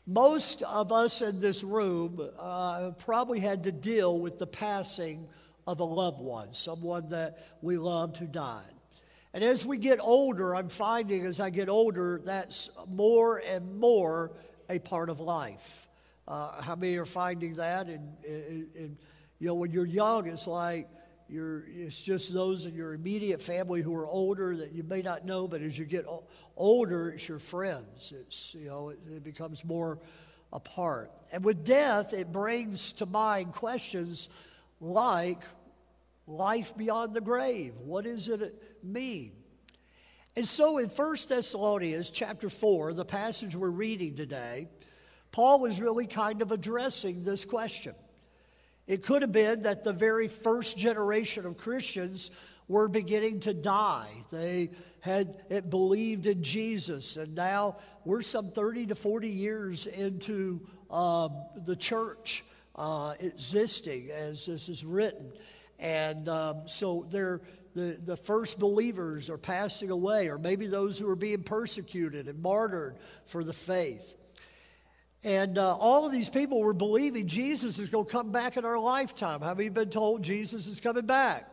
Most of us in this room probably had to deal with the passing of a loved one, someone that we loved who died. And as we get older, I'm finding as I get older, that's more and more a part of life. How many are finding that? And when you're young, it's like it's just those in your immediate family who are older that you may not know, but as you get older, it's your friends. It becomes more a part. And with death, it brings to mind questions like life beyond the grave. What does it mean? And so in 1 Thessalonians chapter 4, the passage we're reading today, Paul was really kind of addressing this question. It could have been that the very first generation of Christians were beginning to die. They had believed in Jesus, and now we're some 30 to 40 years into the church existing as this is written. And so the first believers are passing away, or maybe those who are being persecuted and martyred for the faith. And all of these people were believing Jesus is going to come back in our lifetime. Have you been told Jesus is coming back?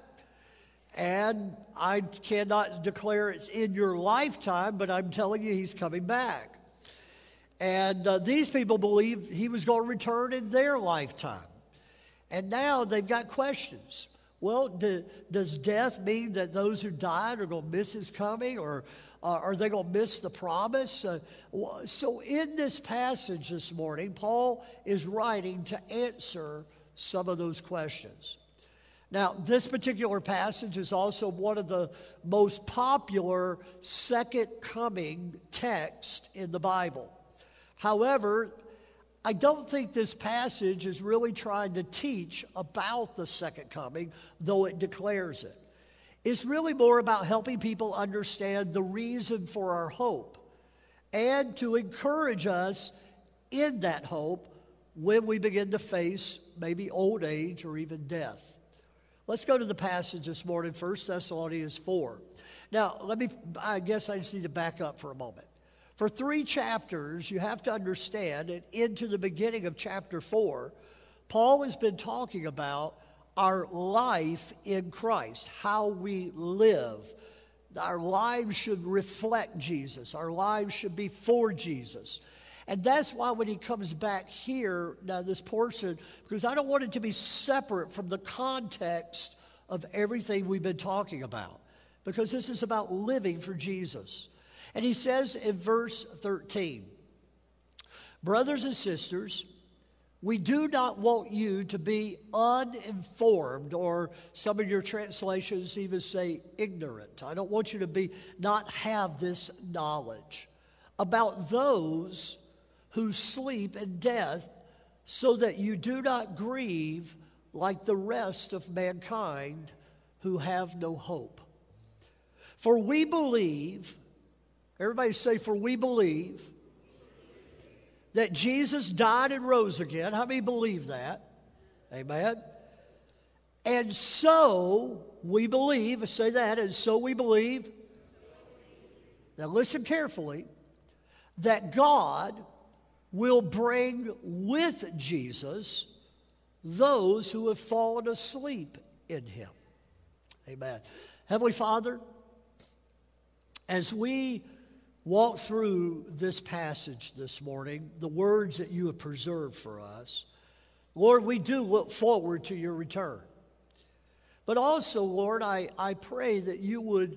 And I cannot declare it's in your lifetime, but I'm telling you he's coming back. And these people believed he was going to return in their lifetime. And now they've got questions. Well, does death mean that those who died are going to miss his coming, or are they going to miss the promise? So in this passage this morning, Paul is writing to answer some of those questions. Now, this particular passage is also one of the most popular second coming texts in the Bible. However, I don't think this passage is really trying to teach about the second coming, though it declares it. It's really more about helping people understand the reason for our hope and to encourage us in that hope when we begin to face maybe old age or even death. Let's go to the passage this morning, 1 Thessalonians 4. Now, I guess I just need to back up for a moment. For 3 chapters, you have to understand, and into the beginning of chapter 4, Paul has been talking about our life in Christ, how we live. Our lives should reflect Jesus. Our lives should be for Jesus. And that's why when he comes back here, now this portion, because I don't want it to be separate from the context of everything we've been talking about, because this is about living for Jesus. And he says in verse 13, brothers and sisters, we do not want you to be uninformed, or some of your translations even say ignorant. I don't want you to not have this knowledge about those who sleep in death, so that you do not grieve like the rest of mankind who have no hope. For we believe, everybody say, for we believe that Jesus died and rose again. How many believe that? Amen. And so we believe, say that, and so we believe. Now listen carefully, that God will bring with Jesus those who have fallen asleep in him. Amen. Heavenly Father, as we walk through this passage this morning, the words that you have preserved for us, Lord, we do look forward to your return. But also, Lord, I pray that you would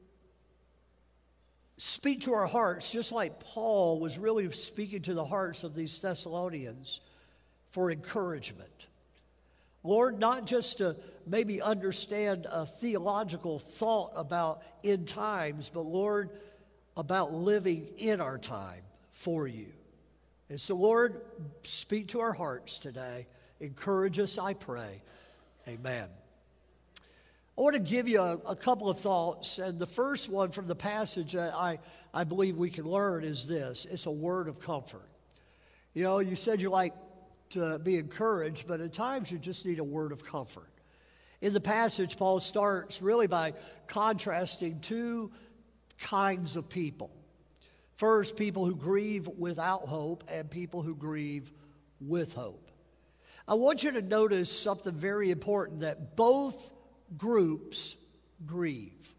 speak to our hearts, just like Paul was really speaking to the hearts of these Thessalonians for encouragement. Lord, not just to maybe understand a theological thought about end times, but Lord, about living in our time for you. And so, Lord, speak to our hearts today. Encourage us, I pray. Amen. I want to give you a couple of thoughts, and the first one from the passage that I believe we can learn is this. It's a word of comfort. You know, you said you like to be encouraged, but at times you just need a word of comfort. In the passage, Paul starts really by contrasting two kinds of people. First, people who grieve without hope and people who grieve with hope. I want you to notice something very important, that both groups grieve.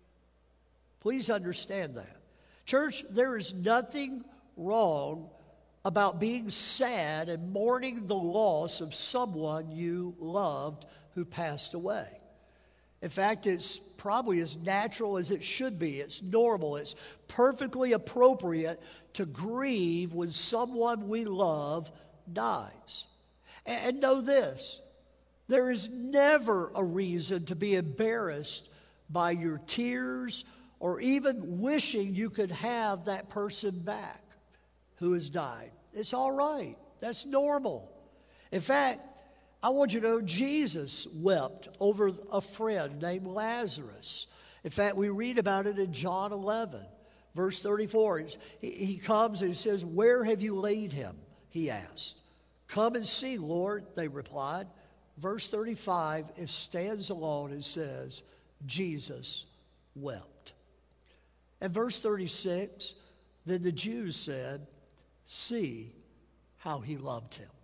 Please understand that. Church, there is nothing wrong about being sad and mourning the loss of someone you loved who passed away. In fact, it's probably as natural as it should be. It's normal. It's perfectly appropriate to grieve when someone we love dies. And know this, there is never a reason to be embarrassed by your tears or even wishing you could have that person back who has died. It's all right. That's normal. In fact, I want you to know Jesus wept over a friend named Lazarus. In fact, we read about it in John 11, verse 34. He comes and he says, "Where have you laid him?" he asked. "Come and see, Lord," they replied. Verse 35, it stands alone and says, Jesus wept. And verse 36, then the Jews said, "See how he loved him."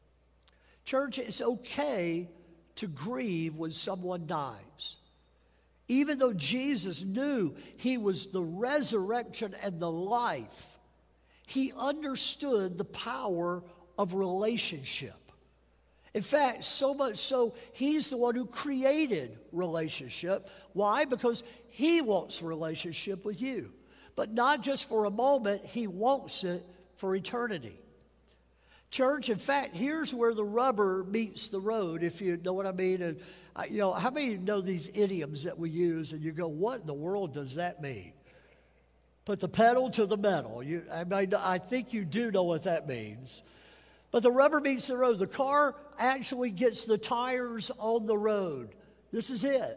Church, it's okay to grieve when someone dies. Even though Jesus knew he was the resurrection and the life, he understood the power of relationship. In fact, so much so, he's the one who created relationship. Why? Because he wants relationship with you. But not just for a moment, he wants it for eternity. Church, in fact, here's where the rubber meets the road, if you know what I mean. And how many of you know these idioms that we use, and you go, what in the world does that mean? Put the pedal to the metal. I think you do know what that means. But the rubber meets the road. The car actually gets the tires on the road. This is it.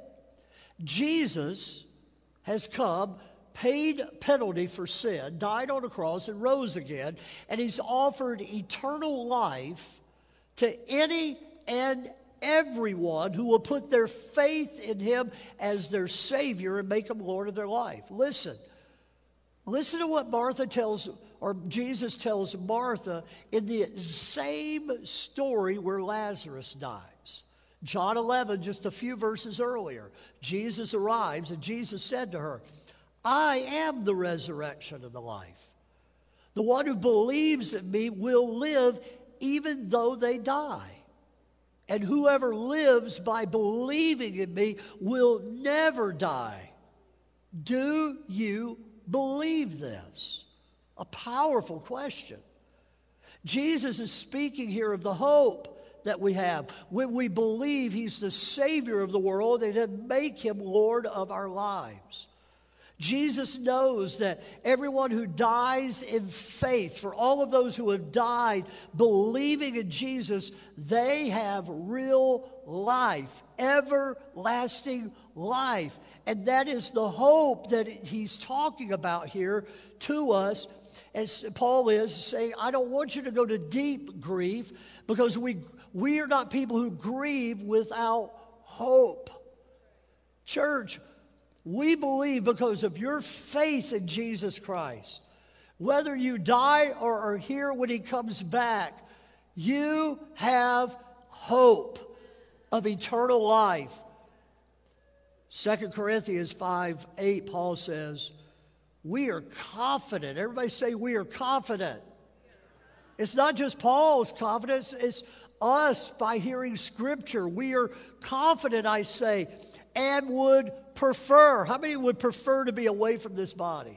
Jesus has come, paid penalty for sin, died on a cross, and rose again. And he's offered eternal life to any and everyone who will put their faith in him as their Savior and make him Lord of their life. Listen to what Jesus tells Martha in the same story where Lazarus dies. John 11, just a few verses earlier, Jesus arrives and Jesus said to her, "I am the resurrection and the life. The one who believes in me will live even though they die. And whoever lives by believing in me will never die." Do you believe this? A powerful question. Jesus is speaking here of the hope that we have when we believe he's the Savior of the world and then make him Lord of our lives. Jesus knows that everyone who dies in faith, for all of those who have died believing in Jesus, they have real life, everlasting life. And that is the hope that he's talking about here to us. As Paul is saying, I don't want you to go to deep grief, because we are not people who grieve without hope. Church, we believe because of your faith in Jesus Christ, whether you die or are here when he comes back, you have hope of eternal life. 2 Corinthians 5:8, Paul says, we are confident. Everybody say, we are confident. It's not just Paul's confidence, it's us by hearing Scripture. We are confident, I say, and would prefer. How many would prefer to be away from this body?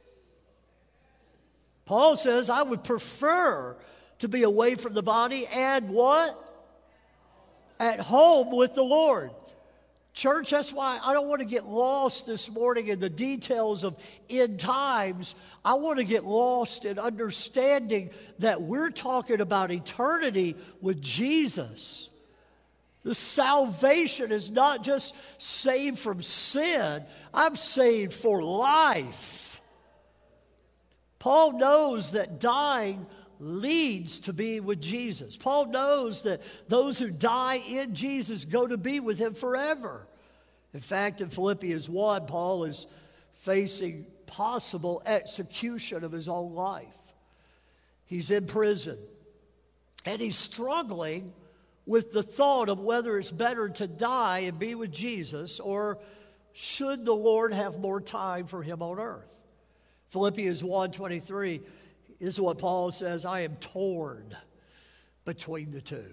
Paul says, I would prefer to be away from the body and what? At home with the Lord. Church, that's why I don't want to get lost this morning in the details of end times. I want to get lost in understanding that we're talking about eternity with Jesus. The salvation is not just saved from sin. I'm saved for life. Paul knows that dying leads to be with Jesus. Paul knows that those who die in Jesus go to be with him forever. In fact, in Philippians 1, Paul is facing possible execution of his own life. He's in prison, and he's struggling with the thought of whether it's better to die and be with Jesus, or should the Lord have more time for him on earth. Philippians 1:23 is what Paul says, I am torn between the two.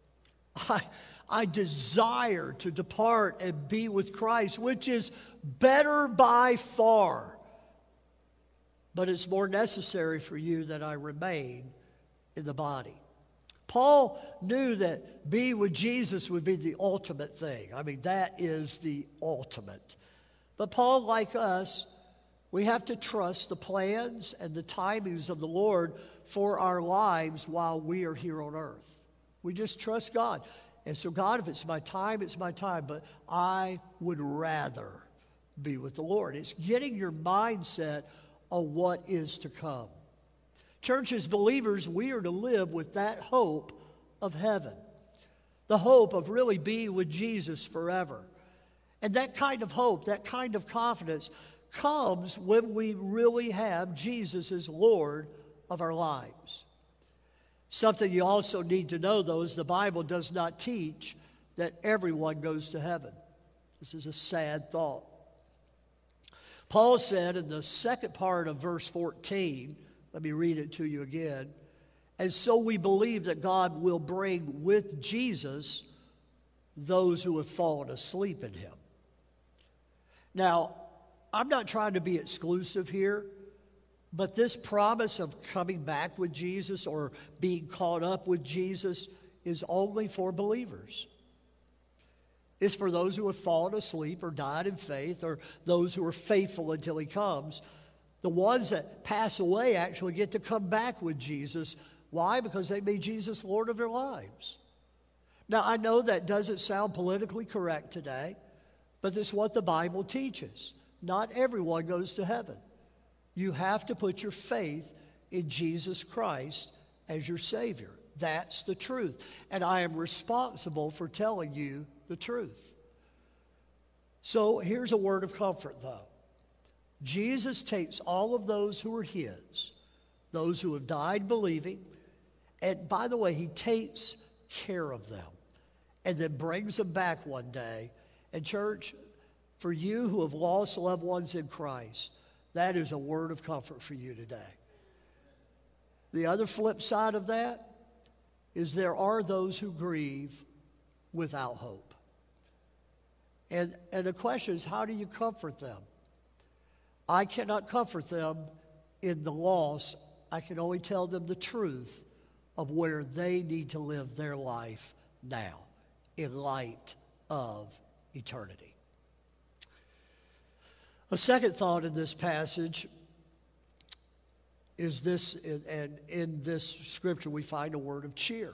I desire to depart and be with Christ, which is better by far. But it's more necessary for you that I remain in the body. Paul knew that being with Jesus would be the ultimate thing. I mean, that is the ultimate. But Paul, like us, we have to trust the plans and the timings of the Lord for our lives while we are here on earth. We just trust God. And so, God, if it's my time, it's my time. But I would rather be with the Lord. It's getting your mindset on what is to come. Church, as believers, we are to live with that hope of heaven. The hope of really being with Jesus forever. And that kind of hope, that kind of confidence comes when we really have Jesus as Lord of our lives. Something you also need to know, though, is the Bible does not teach that everyone goes to heaven. This is a sad thought. Paul said in the second part of verse 14, let me read it to you again, and so we believe that God will bring with Jesus those who have fallen asleep in him. Now, I'm not trying to be exclusive here, but this promise of coming back with Jesus or being caught up with Jesus is only for believers. It's for those who have fallen asleep or died in faith, or those who are faithful until he comes. The ones that pass away actually get to come back with Jesus. Why? Because they made Jesus Lord of their lives. Now, I know that doesn't sound politically correct today, but it's what the Bible teaches. Not everyone goes to heaven. You have to put your faith in Jesus Christ as your Savior. That's the truth. And I am responsible for telling you the truth. So here's a word of comfort, though. Jesus takes all of those who are his, those who have died believing, and by the way, he takes care of them and then brings them back one day. And church, for you who have lost loved ones in Christ, that is a word of comfort for you today. The other flip side of that is there are those who grieve without hope. And the question is, how do you comfort them? I cannot comfort them in the loss. I can only tell them the truth of where they need to live their life now in light of eternity. A second thought in this passage is this, and in this scripture we find a word of cheer.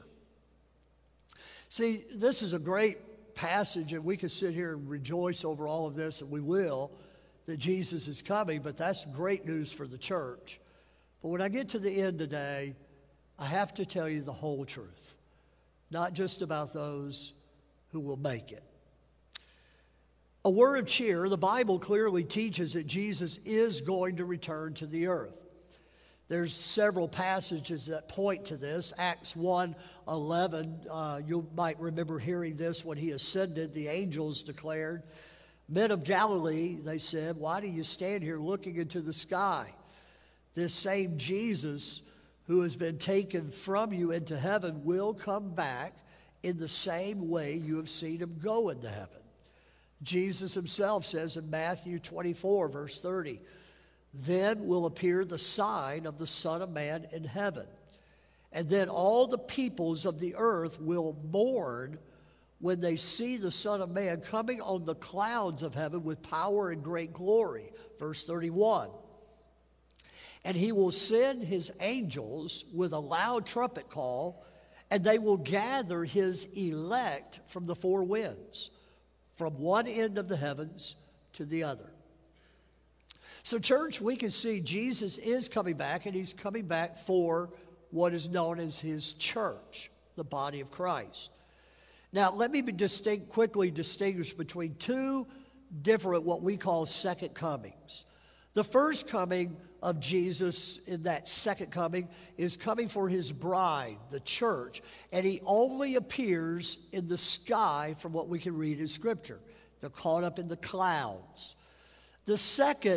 See, this is a great passage, and we could sit here and rejoice over all of this, and we will, that Jesus is coming, but that's great news for the church. But when I get to the end today, I have to tell you the whole truth, not just about those who will make it. A word of cheer, the Bible clearly teaches that Jesus is going to return to the earth. There's several passages that point to this. Acts 1:11, you might remember hearing this when he ascended. The angels declared, "Men of Galilee," they said, "why do you stand here looking into the sky? This same Jesus who has been taken from you into heaven will come back in the same way you have seen him go into heaven." Jesus himself says in Matthew 24, verse 30, "Then will appear the sign of the Son of Man in heaven. And then all the peoples of the earth will mourn when they see the Son of Man coming on the clouds of heaven with power and great glory." Verse 31. "And he will send his angels with a loud trumpet call, and they will gather his elect from the four winds, from one end of the heavens to the other." So, church, we can see Jesus is coming back, and he's coming back for what is known as his church, the body of Christ. Now, let me quickly distinguish between two different, what we call second comings. The first coming of Jesus in that second coming is coming for his bride, the church, and he only appears in the sky from what we can read in Scripture. They're caught up in the clouds. The second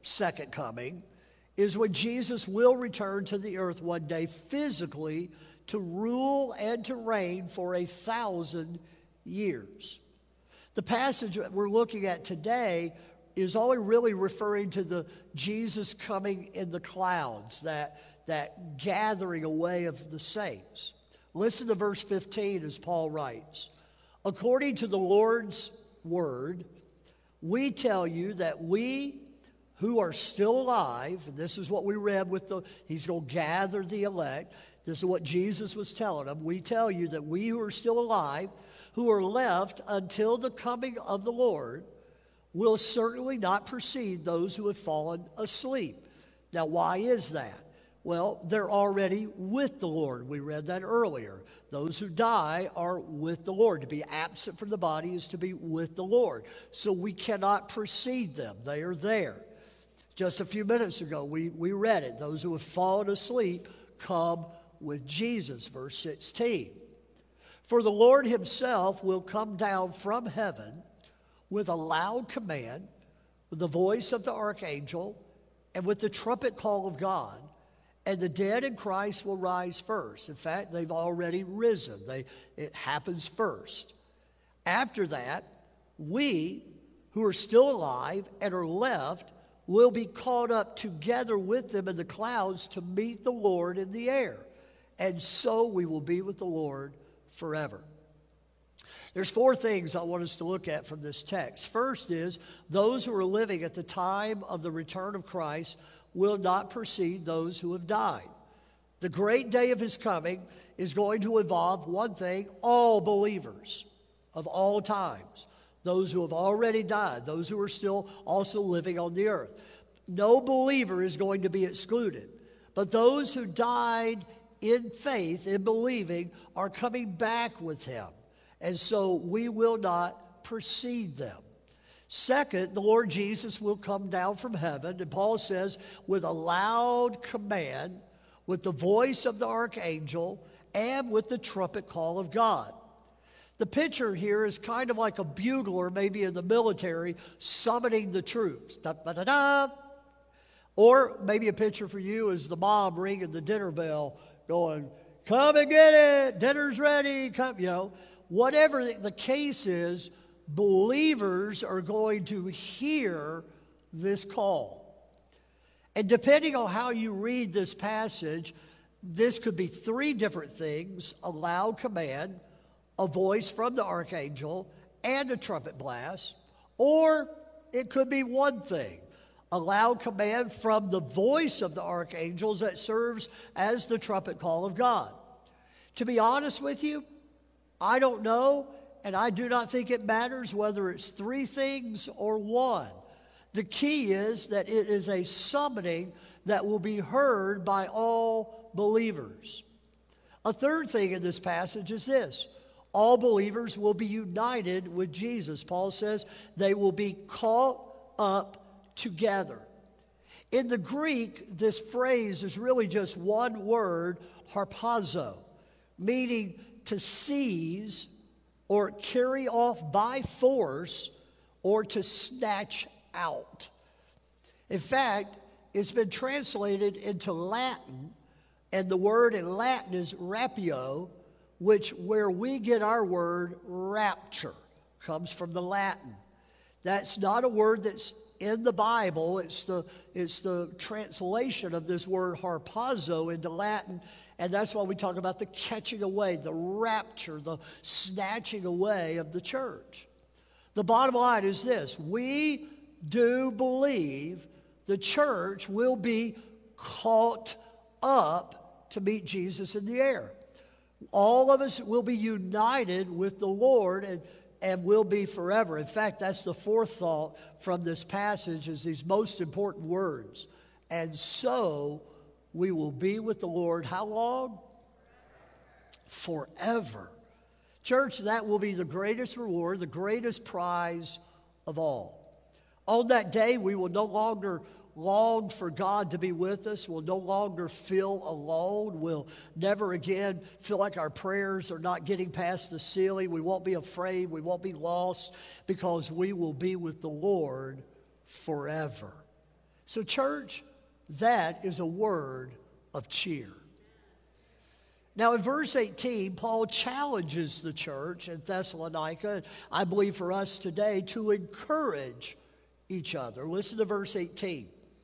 coming is when Jesus will return to the earth one day physically to rule and to reign for 1,000 years. The passage that we're looking at today is only really referring to the Jesus coming in the clouds, that gathering away of the saints. Listen to verse 15 as Paul writes. According to the Lord's word, we tell you that we who are still alive, and this is what we read he's going to gather the elect. This is what Jesus was telling them. We tell you that we who are still alive, who are left until the coming of the Lord, will certainly not precede those who have fallen asleep. Now, why is that? Well, they're already with the Lord. We read that earlier. Those who die are with the Lord. To be absent from the body is to be with the Lord. So we cannot precede them. They are there. Just a few minutes ago, we read it. Those who have fallen asleep come with Jesus, verse 16. For the Lord himself will come down from heaven with a loud command, with the voice of the archangel, and with the trumpet call of God, and the dead in Christ will rise first. In fact, they've already risen. It happens first. After that, we who are still alive and are left will be caught up together with them in the clouds to meet the Lord in the air. And so we will be with the Lord forever. There's 4 things I want us to look at from this text. First is, those who are living at the time of the return of Christ will not precede those who have died. The great day of his coming is going to involve one thing: all believers of all times. Those who have already died, those who are still also living on the earth. No believer is going to be excluded. But those who died in faith, in believing, are coming back with him. And so we will not precede them. Second, the Lord Jesus will come down from heaven, and Paul says, with a loud command, with the voice of the archangel, and with the trumpet call of God. The picture here is kind of like a bugler, maybe in the military, summoning the troops. Da-da-da-da. Or maybe a picture for you is the mom ringing the dinner bell, going, come and get it, dinner's ready, come, Whatever the case is, believers are going to hear this call. And depending on how you read this passage, this could be 3 different things: a loud command, a voice from the archangel, and a trumpet blast. Or it could be one thing: a loud command from the voice of the archangels that serves as the trumpet call of God. To be honest with you, I don't know, and I do not think it matters whether it's 3 things or 1. The key is that it is a summoning that will be heard by all believers. A third thing in this passage is this: all believers will be united with Jesus. Paul says they will be caught up together. In the Greek, this phrase is really just one word, harpazo, meaning to seize or carry off by force or to snatch out. In fact, it's been translated into Latin, and the word in Latin is rapio, where we get our word rapture, comes from the Latin. That's not a word that's in the Bible. It's the translation of this word harpazo into Latin, and that's why we talk about the catching away, the rapture, the snatching away of the church. The bottom line is this: we do believe the church will be caught up to meet Jesus in the air. All of us will be united with the Lord and will be forever. In fact, that's the 4th thought from this passage, is these most important words. And so we will be with the Lord how long? Forever. Church, that will be the greatest reward, the greatest prize of all. On that day, we will no longer long for God to be with us. We'll no longer feel alone. We'll never again feel like our prayers are not getting past the ceiling. We won't be afraid. We won't be lost because we will be with the Lord forever. So, church, that is a word of cheer. Now, in verse 18, Paul challenges the church in Thessalonica, I believe for us today, to encourage each other. Listen to verse 18.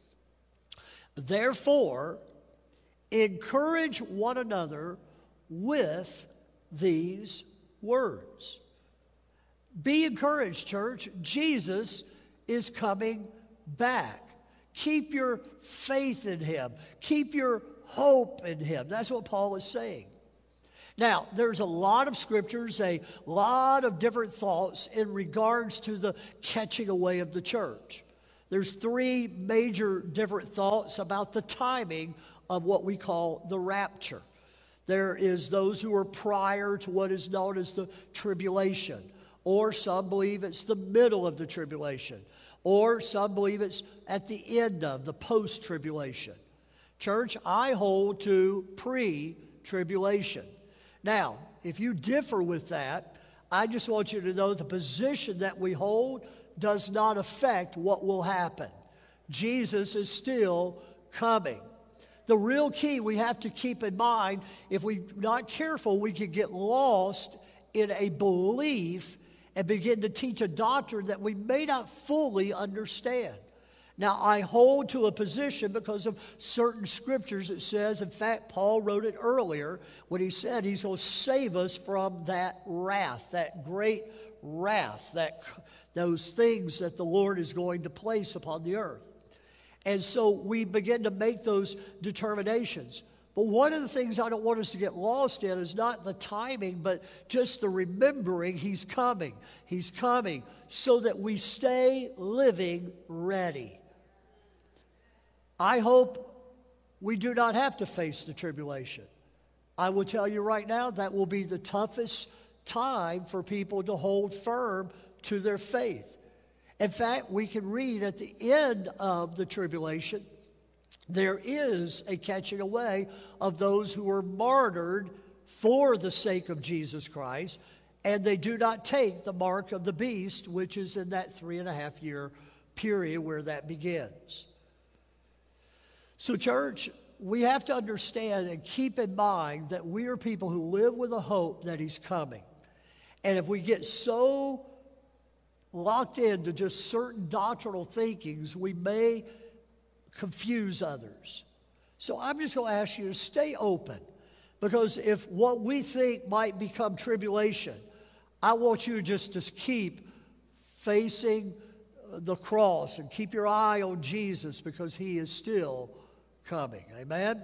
Therefore, encourage one another with these words. Be encouraged, church. Jesus is coming back. Keep your faith in him. Keep your hope in him. That's what Paul is saying. Now, there's a lot of scriptures, a lot of different thoughts in regards to the catching away of the church. There's three major different thoughts about the timing of what we call the rapture. There is those who are prior to what is known as the tribulation, or some believe it's the middle of the tribulation, or some believe it's at the end of the post-tribulation. Church, I hold to pre-tribulation. Now, if you differ with that, I just want you to know the position that we hold does not affect what will happen. Jesus is still coming. The real key we have to keep in mind, if we're not careful, we can get lost in a belief and begin to teach a doctrine that we may not fully understand. Now, I hold to a position because of certain scriptures that says, in fact, Paul wrote it earlier when he said he's going to save us from that wrath, that great wrath, those things that the Lord is going to place upon the earth. And so we begin to make those determinations. But one of the things I don't want us to get lost in is not the timing, but just the remembering he's coming. He's coming so that we stay living ready. I hope we do not have to face the tribulation. I will tell you right now, that will be the toughest time for people to hold firm to their faith. In fact, we can read at the end of the tribulation, there is a catching away of those who were martyred for the sake of Jesus Christ, and they do not take the mark of the beast, which is in that 3.5 year period where that begins. So, church, we have to understand and keep in mind that we are people who live with a hope that he's coming. And if we get so locked into just certain doctrinal thinkings, we may confuse others. So I'm just going to ask you to stay open, because if what we think might become tribulation, I want you just to keep facing the cross and keep your eye on Jesus, because he is still coming. Amen?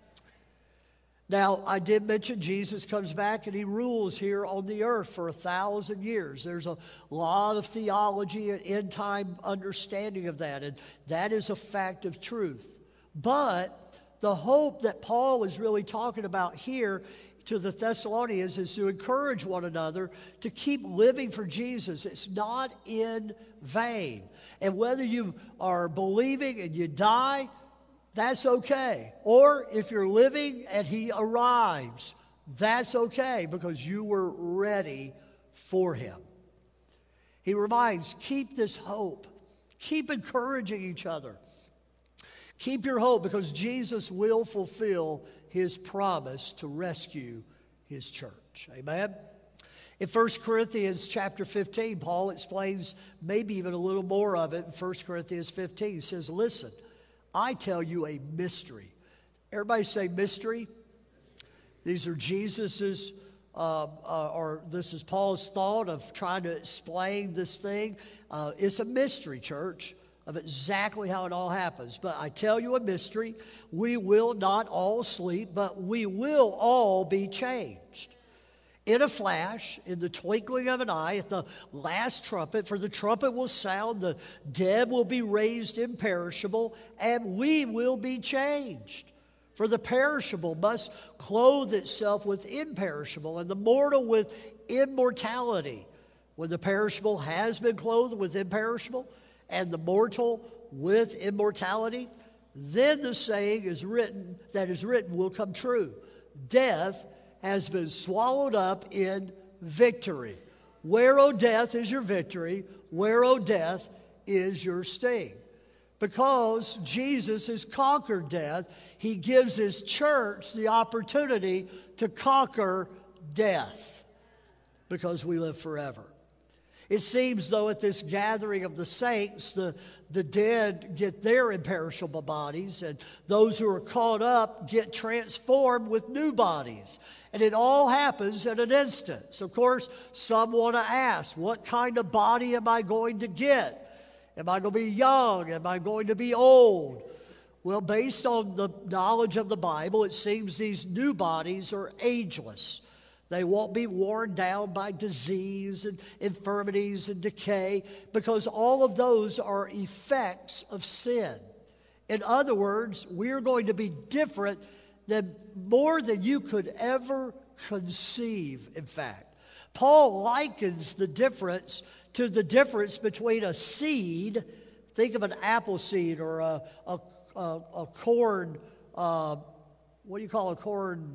Now, I did mention Jesus comes back and he rules here on the earth for 1,000 years. There's a lot of theology and end-time understanding of that, and that is a fact of truth. But the hope that Paul is really talking about here to the Thessalonians is to encourage one another to keep living for Jesus. It's not in vain. And whether you are believing and you die, that's okay. Or if you're living and he arrives, that's okay, because you were ready for him. He reminds, keep this hope. Keep encouraging each other. Keep your hope, because Jesus will fulfill his promise to rescue his church. Amen? In 1 Corinthians chapter 15, Paul explains maybe even a little more of it. In 1 Corinthians 15, he says, listen, I tell you a mystery. Everybody say mystery. These are Jesus's, or this is Paul's thought of trying to explain this thing. It's a mystery, church, of exactly how it all happens. But I tell you a mystery. We will not all sleep, but we will all be changed. In a flash, in the twinkling of an eye, at the last trumpet, for the trumpet will sound, the dead will be raised imperishable, and we will be changed. For the perishable must clothe itself with imperishable, and the mortal with immortality. When the perishable has been clothed with imperishable, and the mortal with immortality, then the saying is written will come true. Death has been swallowed up in victory. Where, O death, is your victory? Where, O death, is your sting? Because Jesus has conquered death, he gives his church the opportunity to conquer death because we live forever. It seems, though, at this gathering of the saints, the dead get their imperishable bodies, and those who are caught up get transformed with new bodies. And it all happens in an instant. So, of course, some want to ask, what kind of body am I going to get? Am I going to be young? Am I going to be old? Well, based on the knowledge of the Bible, it seems these new bodies are ageless. They won't be worn down by disease and infirmities and decay, because all of those are effects of sin. In other words, we're going to be different than more than you could ever conceive, in fact. Paul likens the difference to the difference between a seed, think of an apple seed or a corn, what do you call a corn?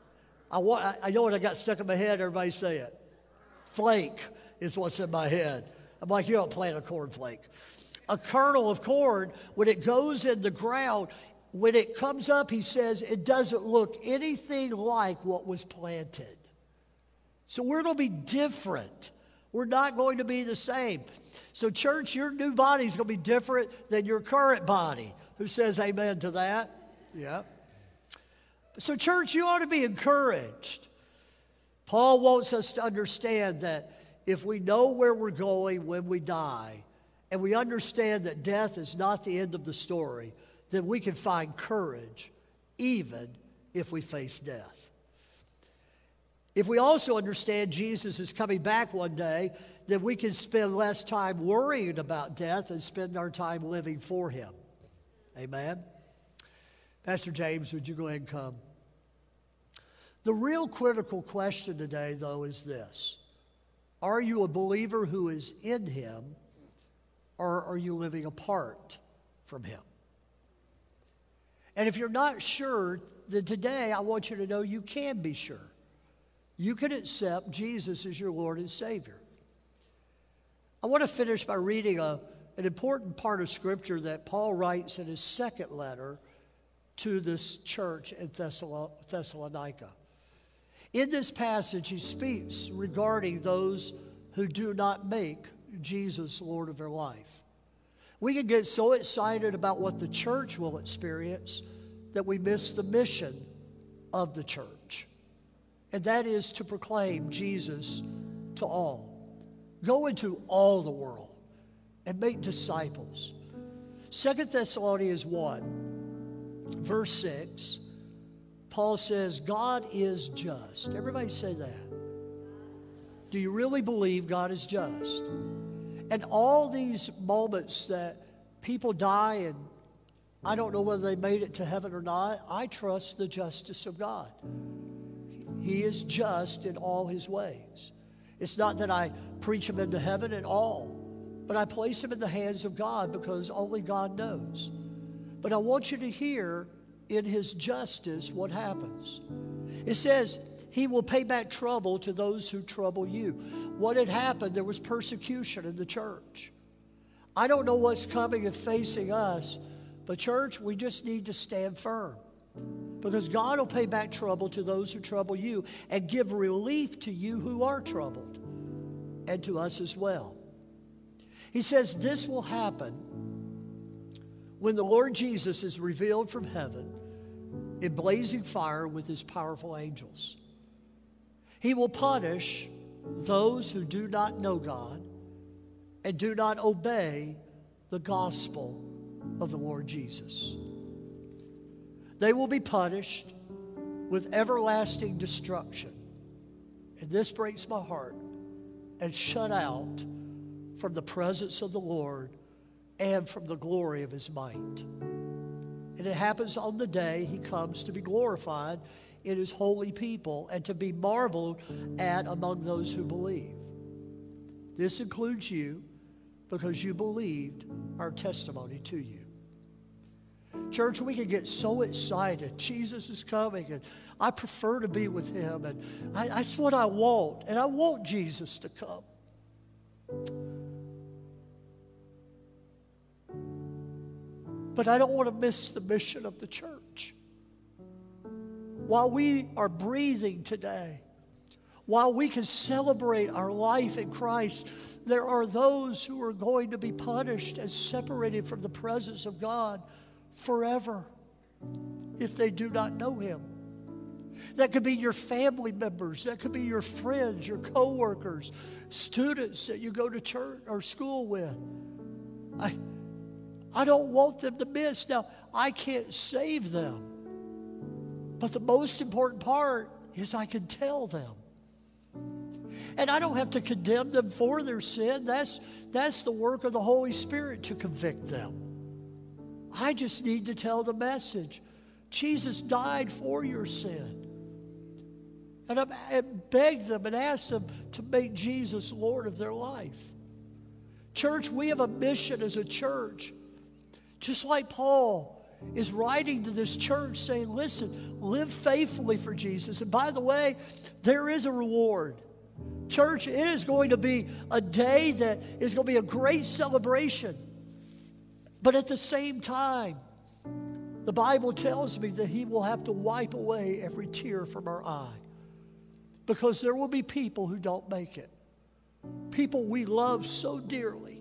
I know what I got stuck in my head, everybody say it. Flake is what's in my head. I'm like, you don't plant a cornflake. A kernel of corn, when it goes in the ground, when it comes up, he says, it doesn't look anything like what was planted. So we're going to be different. We're not going to be the same. So church, your new body is going to be different than your current body. Who says amen to that? Yeah. So church, you ought to be encouraged. Paul wants us to understand that if we know where we're going when we die, and we understand that death is not the end of the story, then we can find courage even if we face death. If we also understand Jesus is coming back one day, then we can spend less time worrying about death and spend our time living for him. Amen? Pastor James, would you go ahead and come? The real critical question today, though, is this. Are you a believer who is in him, or are you living apart from him? And if you're not sure, then today I want you to know you can be sure. You can accept Jesus as your Lord and Savior. I want to finish by reading an important part of Scripture that Paul writes in his second letter to this church in Thessalonica. In this passage, he speaks regarding those who do not make Jesus Lord of their life. We can get so excited about what the church will experience that we miss the mission of the church. And that is to proclaim Jesus to all. Go into all the world and make disciples. 2 Thessalonians 1, verse 6, Paul says, God is just. Everybody say that. Do you really believe God is just? And all these moments that people die and I don't know whether they made it to heaven or not, I trust the justice of God. He is just in all his ways. It's not that I preach him into heaven at all, but I place him in the hands of God because only God knows. But I want you to hear in his justice what happens. It says, he will pay back trouble to those who trouble you. What had happened, there was persecution in the church. I don't know what's coming and facing us, but church, we just need to stand firm. Because God will pay back trouble to those who trouble you and give relief to you who are troubled, and to us as well. He says this will happen when the Lord Jesus is revealed from heaven in blazing fire with his powerful angels. He will punish those who do not know God and do not obey the gospel of the Lord Jesus. They will be punished with everlasting destruction. And this breaks my heart. And shut out from the presence of the Lord and from the glory of his might. And it happens on the day he comes to be glorified in his holy people and to be marveled at among those who believe. This includes you, because you believed our testimony to you. Church, we can get so excited. Jesus is coming, and I prefer to be with him, and that's what I want, and I want Jesus to come. But I don't want to miss the mission of the church. While we are breathing today, while we can celebrate our life in Christ, there are those who are going to be punished and separated from the presence of God forever if they do not know him. That could be your family members. That could be your friends, your coworkers, students that you go to church or school with. I don't want them to miss. Now, I can't save them. But the most important part is I can tell them. And I don't have to condemn them for their sin. That's the work of the Holy Spirit to convict them. I just need to tell the message. Jesus died for your sin. And I beg them and ask them to make Jesus Lord of their life. Church, we have a mission as a church. Just like Paul is writing to this church saying, listen, live faithfully for Jesus. And by the way, there is a reward. Church, it is going to be a day that is going to be a great celebration. But at the same time, the Bible tells me that he will have to wipe away every tear from our eye. Because there will be people who don't make it. People we love so dearly.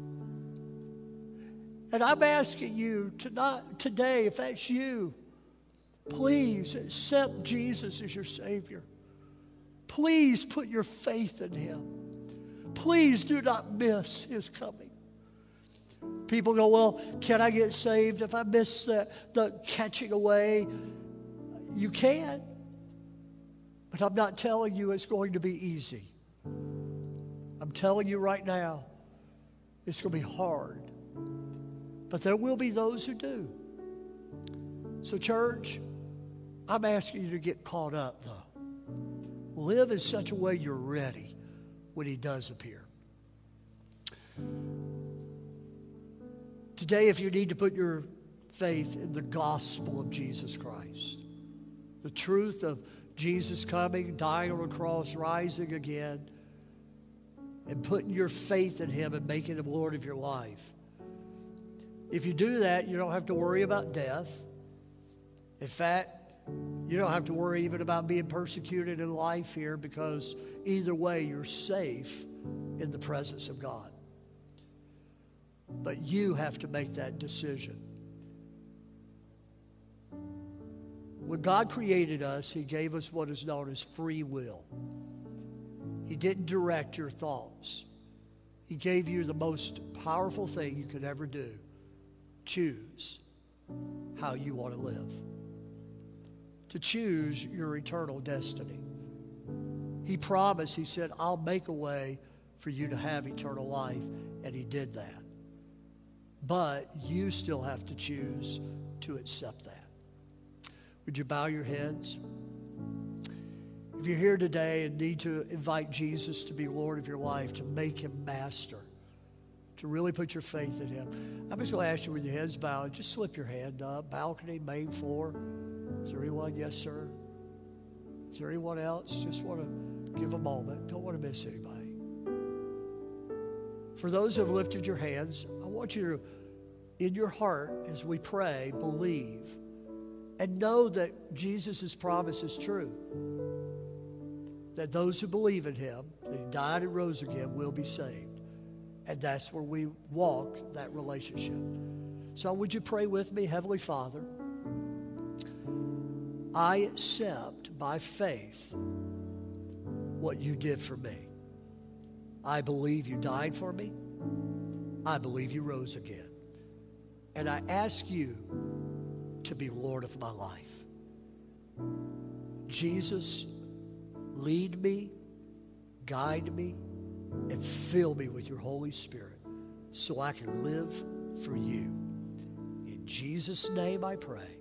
And I'm asking you today, if that's you, please accept Jesus as your Savior. Please put your faith in him. Please do not miss his coming. People go, well, can I get saved if I miss the catching away? You can. But I'm not telling you it's going to be easy. I'm telling you right now, it's going to be hard. But there will be those who do. So church, I'm asking you to get caught up though. Live in such a way you're ready when he does appear. Today, if you need to put your faith in the gospel of Jesus Christ, the truth of Jesus coming, dying on a cross, rising again, and putting your faith in him and making him Lord of your life. If you do that, you don't have to worry about death. In fact, you don't have to worry even about being persecuted in life here, because either way, you're safe in the presence of God. But you have to make that decision. When God created us, he gave us what is known as free will. He didn't direct your thoughts. He gave you the most powerful thing you could ever do. Choose how you want to live. To choose your eternal destiny. He promised, he said, I'll make a way for you to have eternal life. And he did that. But you still have to choose to accept that. Would you bow your heads? If you're here today and need to invite Jesus to be Lord of your life, to make him master, to really put your faith in him, I'm just going to ask you with your heads bowed, just slip your hand up. Balcony, main floor. Is there anyone? Yes, sir. Is there anyone else? Just want to give a moment. Don't want to miss anybody. For those who have lifted your hands, I want you to, in your heart, as we pray, believe and know that Jesus' promise is true. That those who believe in him, that he died and rose again, will be saved. And that's where we walk that relationship. So would you pray with me? Heavenly Father, I accept by faith what you did for me. I believe you died for me. I believe you rose again. And I ask you to be Lord of my life. Jesus, lead me, guide me, and fill me with your Holy Spirit so I can live for you. In Jesus' name I pray.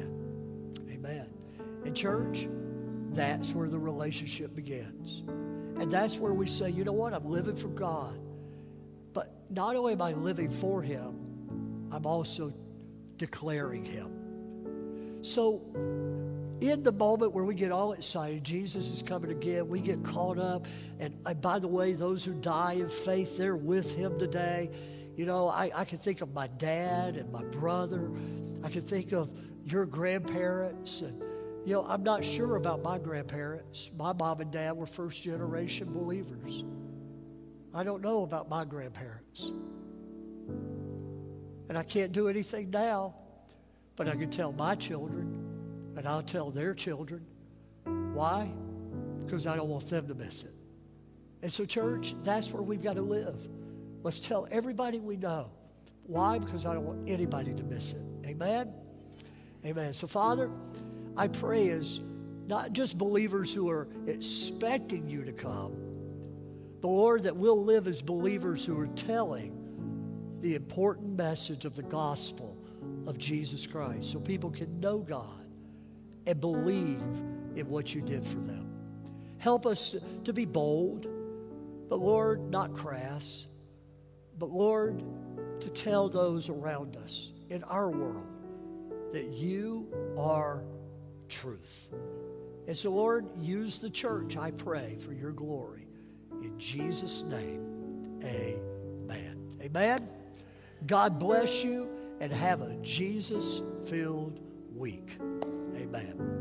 Amen. Amen. And church, that's where the relationship begins. And that's where we say, you know what, I'm living for God. But not only am I living for Him, I'm also declaring Him. So in the moment where we get all excited, Jesus is coming again, we get caught up. And by the way, those who die in faith, they're with Him today. You know, I can think of my dad and my brother. I can think of your grandparents. And, you know, I'm not sure about my grandparents. My mom and dad were first-generation believers. I don't know about my grandparents. And I can't do anything now, but I can tell my children, and I'll tell their children. Why? Because I don't want them to miss it. And so, church, that's where we've got to live. Let's tell everybody we know. Why? Because I don't want anybody to miss it. Amen? Amen. So, Father, I pray as not just believers who are expecting you to come, but, Lord, that we'll live as believers who are telling the important message of the gospel of Jesus Christ so people can know God and believe in what you did for them. Help us to be bold, but, Lord, not crass, but, Lord, to tell those around us in our world that you are truth. And so, Lord, use the church, I pray, for your glory. In Jesus' name, amen. Amen. God bless you and have a Jesus-filled week. Amen.